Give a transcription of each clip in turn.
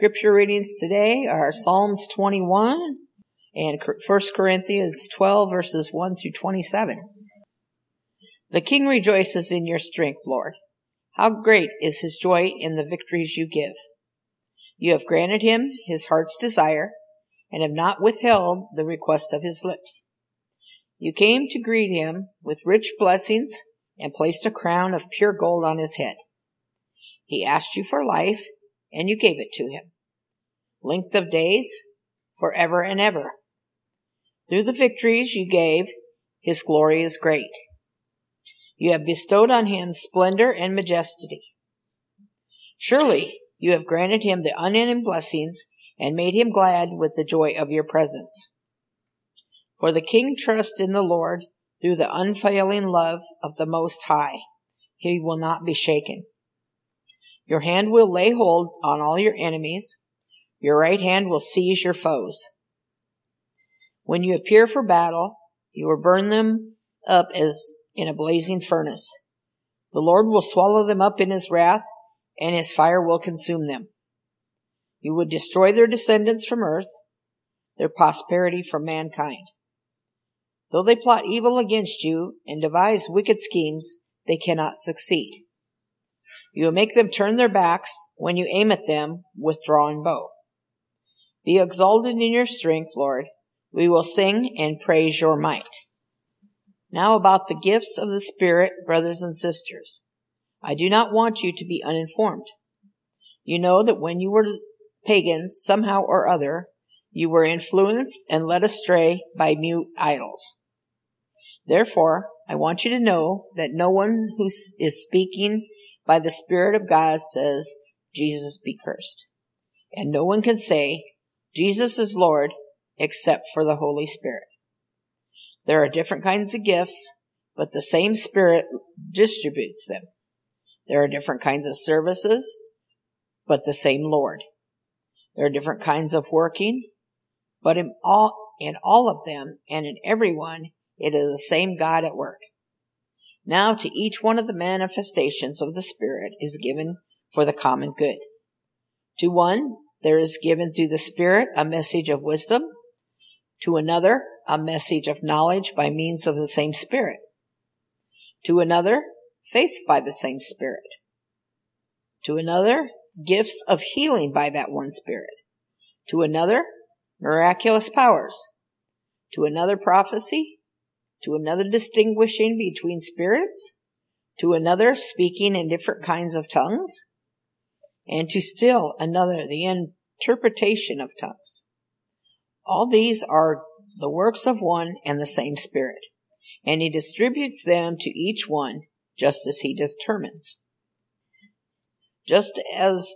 Scripture readings today are Psalms 21 and 1 Corinthians 12, verses 1 through 27. The King rejoices in your strength, Lord. How great is his joy in the victories you give. You have granted him his heart's desire and have not withheld the request of his lips. You came to greet him with rich blessings and placed a crown of pure gold on his head. He asked you for life, and you gave it to him. Length of days, forever and ever. Through the victories you gave, his glory is great. You have bestowed on him splendor and majesty. Surely you have granted him the unending blessings and made him glad with the joy of your presence. For the King trusts in the Lord through the unfailing love of the Most High. He will not be shaken. Your hand will lay hold on all your enemies. Your right hand will seize your foes. When you appear for battle, you will burn them up as in a blazing furnace. The Lord will swallow them up in his wrath, and his fire will consume them. You would destroy their descendants from earth, their posterity from mankind. Though they plot evil against you and devise wicked schemes, they cannot succeed. You will make them turn their backs when you aim at them with drawn bow. Be exalted in your strength, Lord. We will sing and praise your might. Now about the gifts of the Spirit, brothers and sisters. I do not want you to be uninformed. You know that when you were pagans, somehow or other, you were influenced and led astray by mute idols. Therefore, I want you to know that no one who is speaking by the Spirit of God says, Jesus be cursed. And no one can say, Jesus is Lord, except for the Holy Spirit. There are different kinds of gifts, but the same Spirit distributes them. There are different kinds of services, but the same Lord. There are different kinds of working, but in all of them and in everyone, it is the same God at work. Now to each one of the manifestations of the Spirit is given for the common good. To one, there is given through the Spirit a message of wisdom. To another, a message of knowledge by means of the same Spirit. To another, faith by the same Spirit. To another, gifts of healing by that one Spirit. To another, miraculous powers. To another, prophecy. To another, distinguishing between spirits. To another, speaking in different kinds of tongues. And to still another, the interpretation of tongues. All these are the works of one and the same Spirit, and he distributes them to each one just as he determines. Just as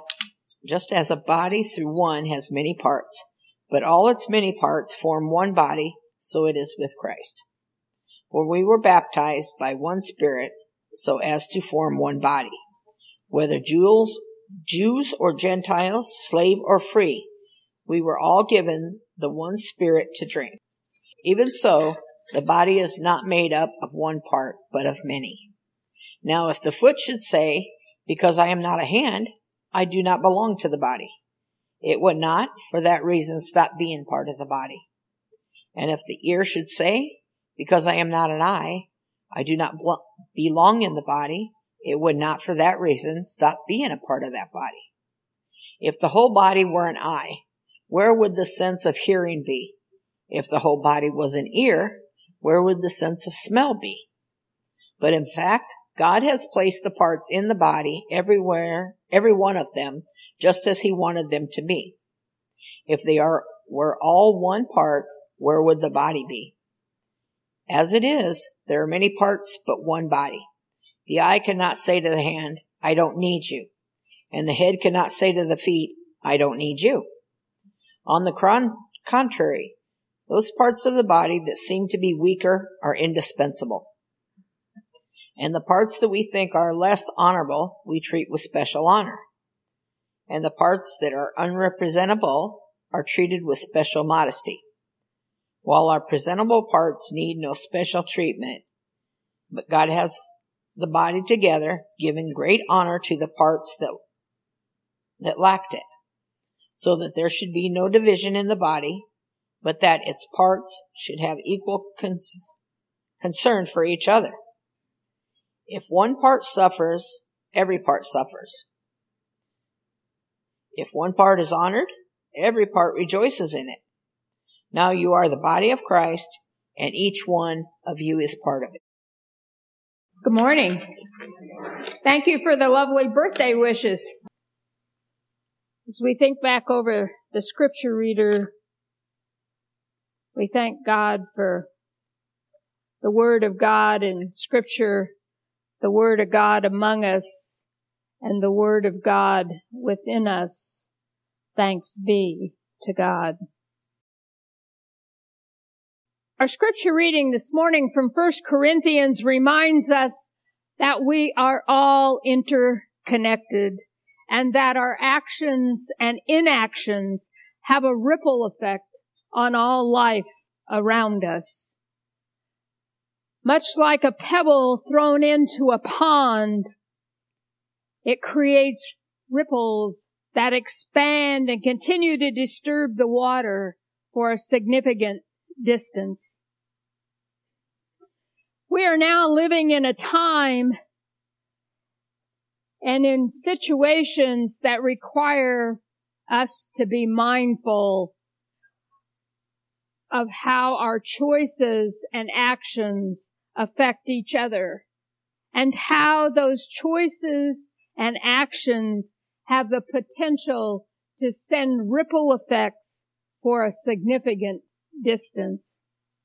a body through one has many parts, but all its many parts form one body, so it is with Christ. For we were baptized by one Spirit so as to form one body, whether Jews or Gentiles, slave or free, we were all given the one Spirit to drink. Even so, the body is not made up of one part, but of many. Now if the foot should say, because I am not a hand, I do not belong to the body, it would not, for that reason, stop being part of the body. And if the ear should say, because I am not an eye, I do not belong in the body, it would not, for that reason, stop being a part of that body. If the whole body were an eye, where would the sense of hearing be? If the whole body was an ear, where would the sense of smell be? But in fact, God has placed the parts in the body everywhere, every one of them, just as he wanted them to be. If they were all one part, where would the body be? As it is, there are many parts but one body. The eye cannot say to the hand, I don't need you. And the head cannot say to the feet, I don't need you. On the contrary, those parts of the body that seem to be weaker are indispensable. And the parts that we think are less honorable, we treat with special honor. And the parts that are unrepresentable are treated with special modesty. While our presentable parts need no special treatment, but God has the body together, giving great honor to the parts that lacked it, so that there should be no division in the body, but that its parts should have equal concern for each other. If one part suffers, every part suffers. If one part is honored, every part rejoices in it. Now you are the body of Christ, and each one of you is part of it. Good morning. Thank you for the lovely birthday wishes. As we think back over the scripture reader, we thank God for the Word of God in Scripture, the Word of God among us, and the Word of God within us. Thanks be to God. Our scripture reading this morning from 1 Corinthians reminds us that we are all interconnected and that our actions and inactions have a ripple effect on all life around us. Much like a pebble thrown into a pond, it creates ripples that expand and continue to disturb the water for a significant distance. We are now living in a time and in situations that require us to be mindful of how our choices and actions affect each other, and how those choices and actions have the potential to send ripple effects for a significant distance.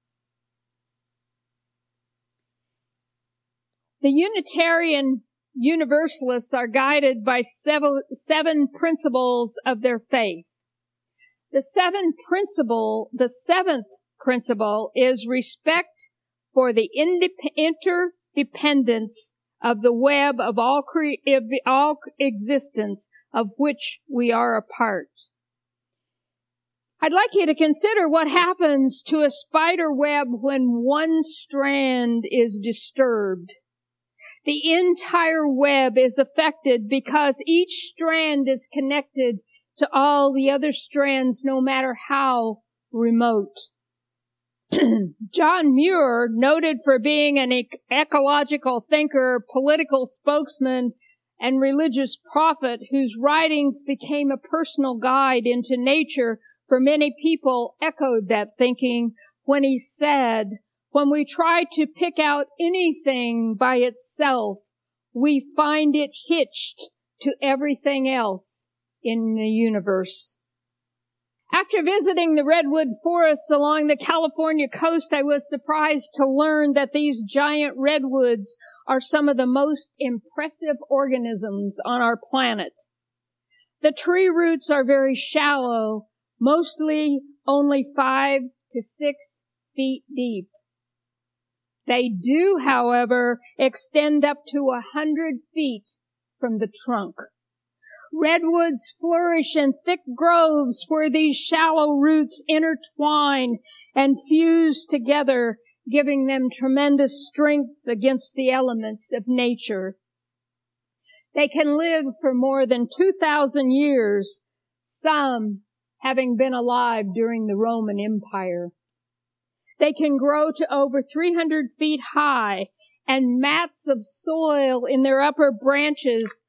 The Unitarian Universalists are guided by seven principles of their faith. The seventh principle is respect for the interdependence of the web of all existence of which we are a part. I'd like you to consider what happens to a spider web when one strand is disturbed. The entire web is affected because each strand is connected to all the other strands, no matter how remote. John Muir, noted for being an ecological thinker, political spokesman, and religious prophet whose writings became a personal guide into nature for many people, echoed that thinking when he said, "When we try to pick out anything by itself, we find it hitched to everything else in the universe." After visiting the redwood forests along the California coast, I was surprised to learn that these giant redwoods are some of the most impressive organisms on our planet. The tree roots are very shallow, mostly only 5 to 6 feet deep. They do, however, extend up to 100 feet from the trunk. Redwoods flourish in thick groves where these shallow roots intertwine and fuse together, giving them tremendous strength against the elements of nature. They can live for more than 2,000 years, some having been alive during the Roman Empire. They can grow to over 300 feet high, and mats of soil in their upper branches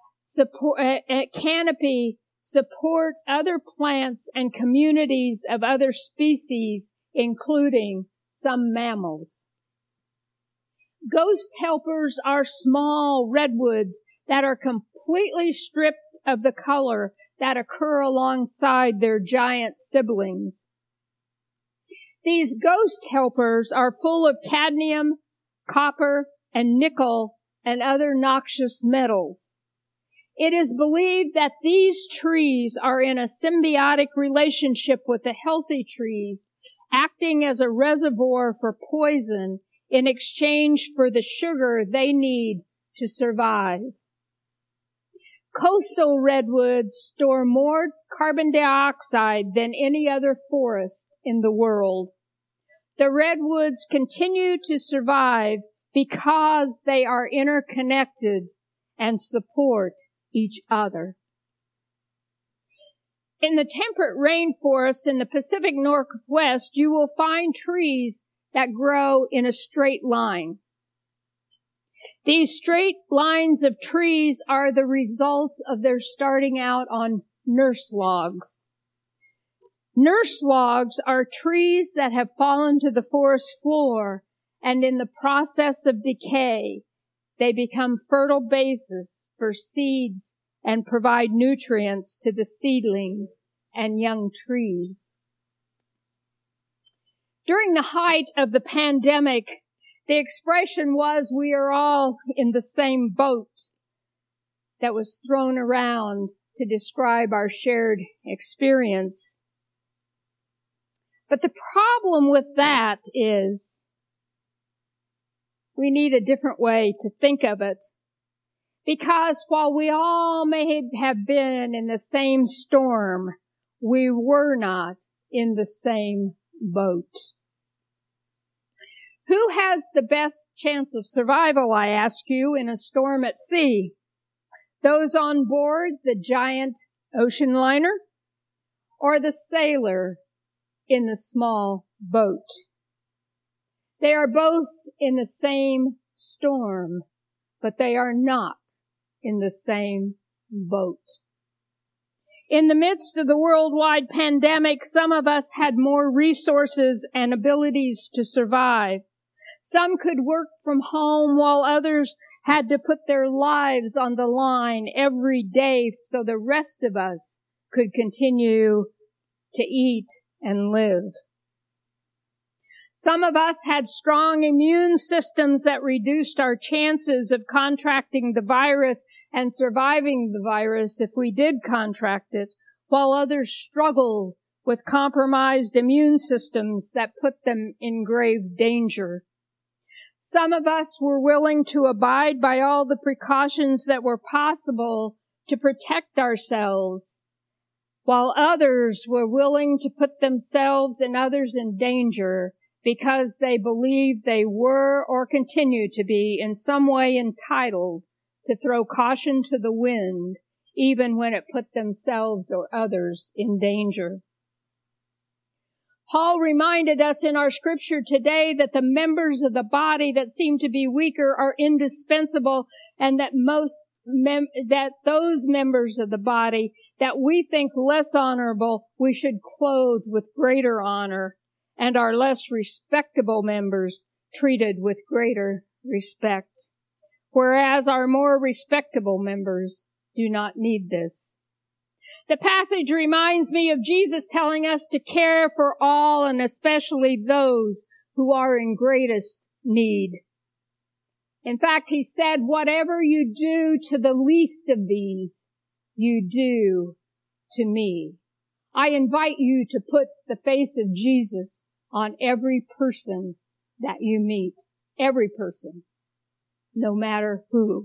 canopy support other plants and communities of other species, including some mammals. Ghost helpers are small redwoods that are completely stripped of the color that occur alongside their giant siblings. These ghost helpers are full of cadmium, copper, and nickel, and other noxious metals. It is believed that these trees are in a symbiotic relationship with the healthy trees, acting as a reservoir for poison in exchange for the sugar they need to survive. Coastal redwoods store more carbon dioxide than any other forest in the world. The redwoods continue to survive because they are interconnected and support each other. In the temperate rainforests in the Pacific Northwest, you will find trees that grow in a straight line. These straight lines of trees are the results of their starting out on nurse logs. Nurse logs are trees that have fallen to the forest floor, and in the process of decay, they become fertile bases for seeds and provide nutrients to the seedlings and young trees. During the height of the pandemic, the expression was, "We are all in the same boat," that was thrown around to describe our shared experience. But the problem with that is we need a different way to think of it. Because while we all may have been in the same storm, we were not in the same boat. Who has the best chance of survival, I ask you, in a storm at sea? Those on board the giant ocean liner, or the sailor in the small boat? They are both in the same storm, but they are not in the same boat. In the midst of the worldwide pandemic, some of us had more resources and abilities to survive. Some could work from home while others had to put their lives on the line every day so the rest of us could continue to eat and live. Some of us had strong immune systems that reduced our chances of contracting the virus and surviving the virus if we did contract it, while others struggled with compromised immune systems that put them in grave danger. Some of us were willing to abide by all the precautions that were possible to protect ourselves, while others were willing to put themselves and others in danger because they believed they were or continue to be in some way entitled to throw caution to the wind, even when it put themselves or others in danger. Paul reminded us in our scripture today that the members of the body that seem to be weaker are indispensable, and that those members of the body that we think less honorable, we should clothe with greater honor, and our less respectable members treated with greater respect, whereas our more respectable members do not need this. The passage reminds me of Jesus telling us to care for all, and especially those who are in greatest need. In fact, he said, "Whatever you do to the least of these, you do to me." I invite you to put the face of Jesus on every person that you meet. Every person. No matter who.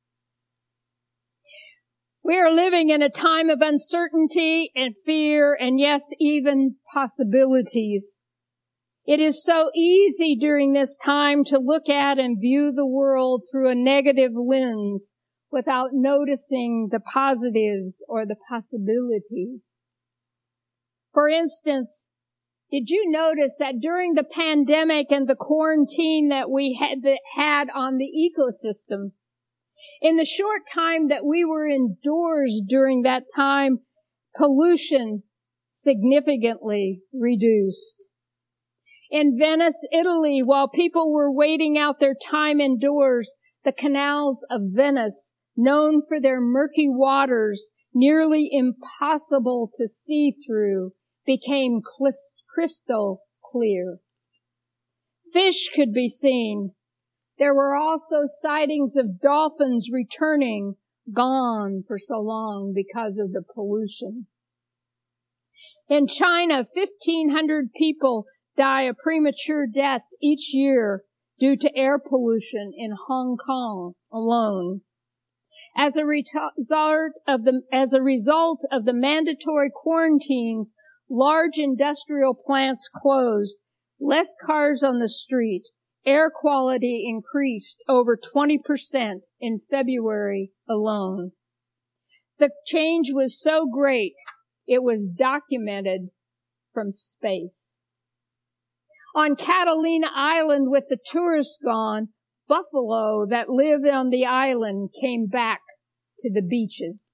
We are living in a time of uncertainty and fear, and yes, even possibilities. It is so easy during this time to look at and view the world through a negative lens without noticing the positives or the possibilities. For instance, did you notice that during the pandemic and the quarantine that we had on the ecosystem, in the short time that we were indoors during that time, pollution significantly reduced? In Venice, Italy, while people were waiting out their time indoors, the canals of Venice, known for their murky waters, nearly impossible to see through, became crystal clear. Fish could be seen. There were also sightings of dolphins returning, gone for so long because of the pollution. In China, 1,500 people die a premature death each year due to air pollution in Hong Kong alone. As a result of the mandatory quarantines, large industrial plants closed, less cars on the street, air quality increased over 20% in February alone. The change was so great, It was documented from space. On Catalina Island, with the tourists gone, buffalo that lived on the island came back to the beaches.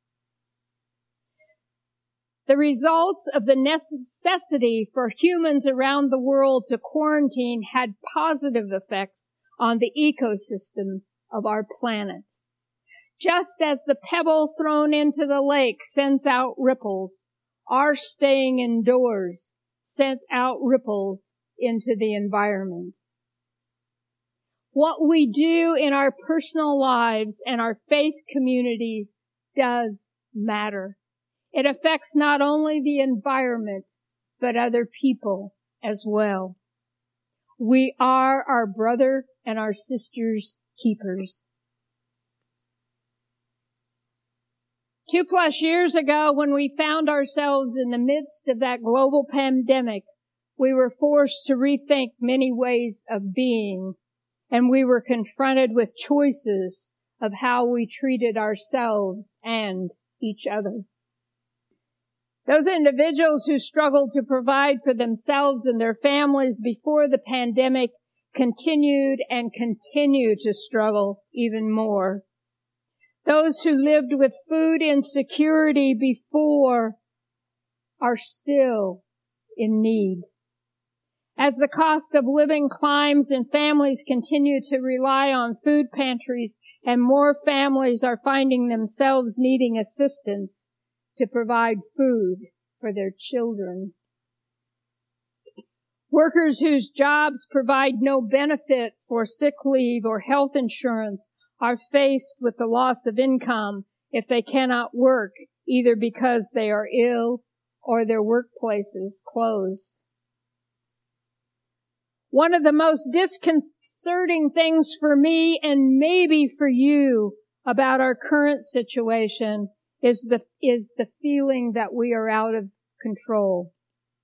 The results of the necessity for humans around the world to quarantine had positive effects on the ecosystem of our planet. Just as the pebble thrown into the lake sends out ripples, our staying indoors sent out ripples into the environment. What we do in our personal lives and our faith communities does matter. It affects not only the environment, but other people as well. We are our brother and our sister's keepers. 2+ years ago, when we found ourselves in the midst of that global pandemic, we were forced to rethink many ways of being, and we were confronted with choices of how we treated ourselves and each other. Those individuals who struggled to provide for themselves and their families before the pandemic continued and continue to struggle even more. Those who lived with food insecurity before are still in need. As the cost of living climbs and families continue to rely on food pantries and more families are finding themselves needing assistance to provide food for their children. Workers whose jobs provide no benefit for sick leave or health insurance are faced with the loss of income if they cannot work, either because they are ill or their workplaces closed. One of the most disconcerting things for me and maybe for you about our current situation is the feeling that we are out of control.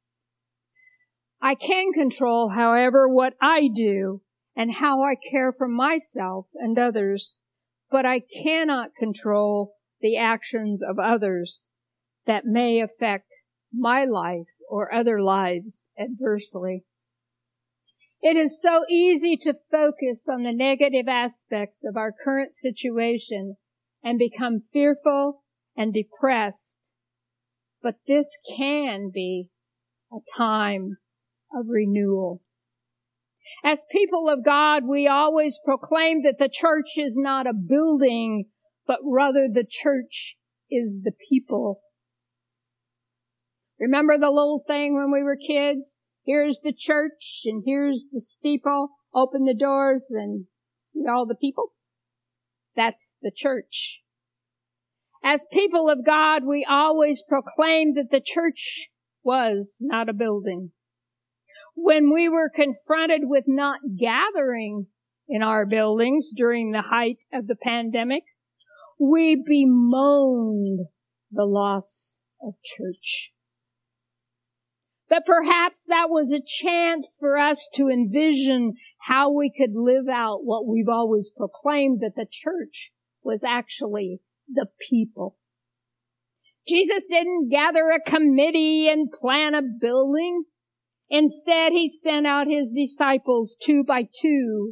I can control, however, what I do and how I care for myself and others, but I cannot control the actions of others that may affect my life or other lives adversely. It is so easy to focus on the negative aspects of our current situation and become fearful and depressed, but this can be a time of renewal. As people of God, we always proclaim that the church is not a building, but rather the church is the people. Remember the little thing when we were kids? Here's the church and here's the steeple. Open the doors and see all the people. That's the church. As people of God, we always proclaim that the church was not a building. When we were confronted with not gathering in our buildings during the height of the pandemic, we bemoaned the loss of church. But perhaps that was a chance for us to envision how we could live out what we've always proclaimed, that the church was actually the people. Jesus didn't gather a committee and plan a building. Instead, he sent out his disciples 2 by 2.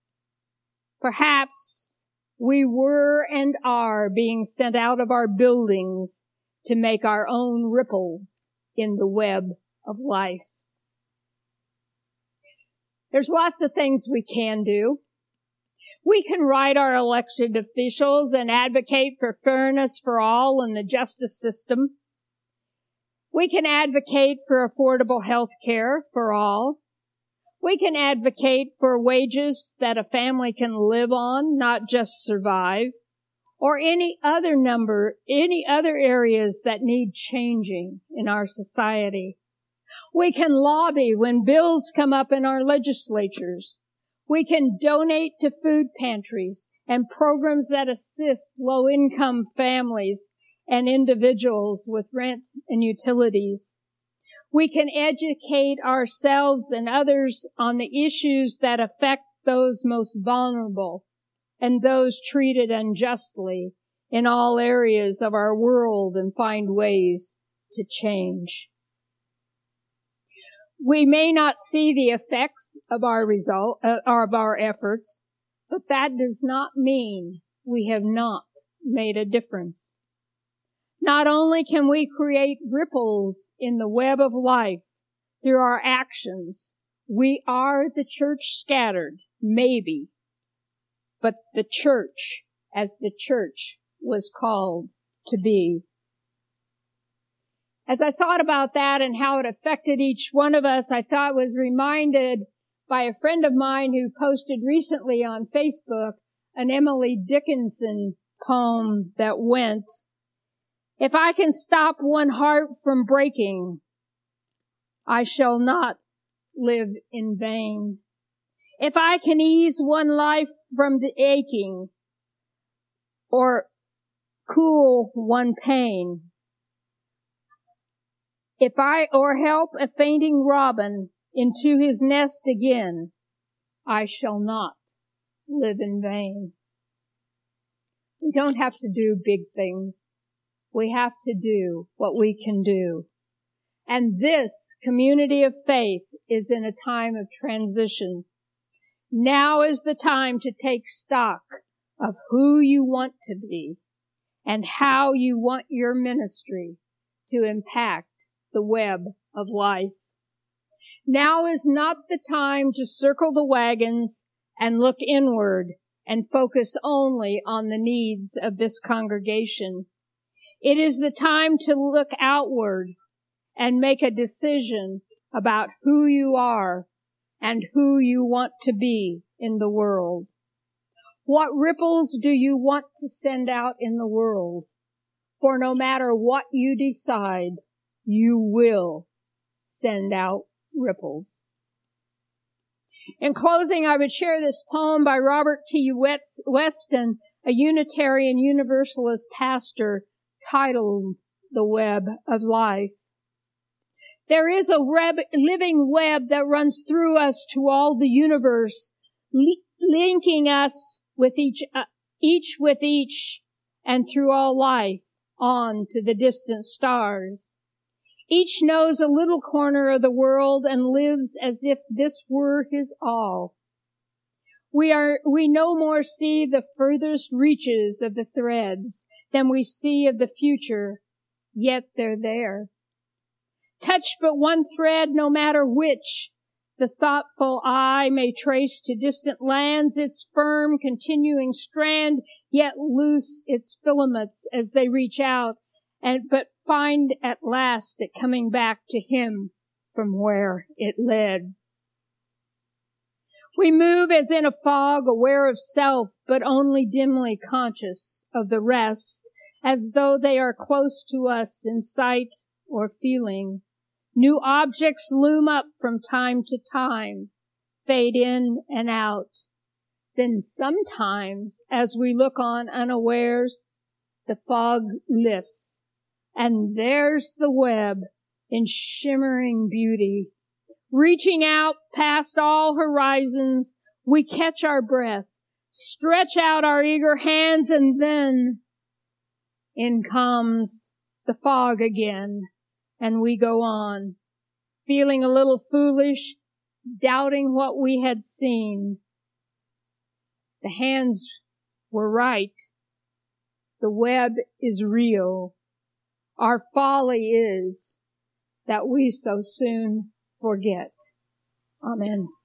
Perhaps we were and are being sent out of our buildings to make our own ripples in the web of life. There's lots of things we can do. We can write our elected officials and advocate for fairness for all in the justice system. We can advocate for affordable health care for all. We can advocate for wages that a family can live on, not just survive, or any other areas that need changing in our society. We can lobby when bills come up in our legislatures. We can donate to food pantries and programs that assist low-income families and individuals with rent and utilities. We can educate ourselves and others on the issues that affect those most vulnerable and those treated unjustly in all areas of our world and find ways to change. We may not see the effects of our efforts, but that does not mean we have not made a difference. Not only can we create ripples in the web of life through our actions, we are the church scattered, maybe, but the church as the church was called to be. As I thought about that and how it affected each one of us, I was reminded by a friend of mine who posted recently on Facebook an Emily Dickinson poem that went, "If I can stop one heart from breaking, I shall not live in vain. If I can ease one life from the aching, or cool one pain, or help a fainting robin into his nest again, I shall not live in vain." We don't have to do big things. We have to do what we can do. And this community of faith is in a time of transition. Now is the time to take stock of who you want to be and how you want your ministry to impact the web of life. Now is not the time to circle the wagons and look inward and focus only on the needs of this congregation. It is the time to look outward and make a decision about who you are and who you want to be in the world. What ripples do you want to send out in the world? For no matter what you decide, you will send out ripples. In closing, I would share this poem by Robert T. Weston, a Unitarian Universalist pastor, titled "The Web of Life." There is a living web that runs through us to all the universe, linking us with each with each, and through all life on to the distant stars. Each knows a little corner of the world and lives as if this were his all. We no more see the furthest reaches of the threads than we see of the future, yet they're there. Touch but one thread, no matter which, the thoughtful eye may trace to distant lands its firm, continuing strand, yet loose its filaments as they reach out, but find at last it coming back to him from where it led. We move as in a fog, aware of self, but only dimly conscious of the rest, as though they are close to us in sight or feeling. New objects loom up from time to time, fade in and out. Then sometimes, as we look on unawares, the fog lifts, and there's the web in shimmering beauty. Reaching out past all horizons, we catch our breath, stretch out our eager hands, and then in comes the fog again, and we go on, feeling a little foolish, doubting what we had seen. The hands were right. The web is real. Our folly is that we so soon forget. Amen.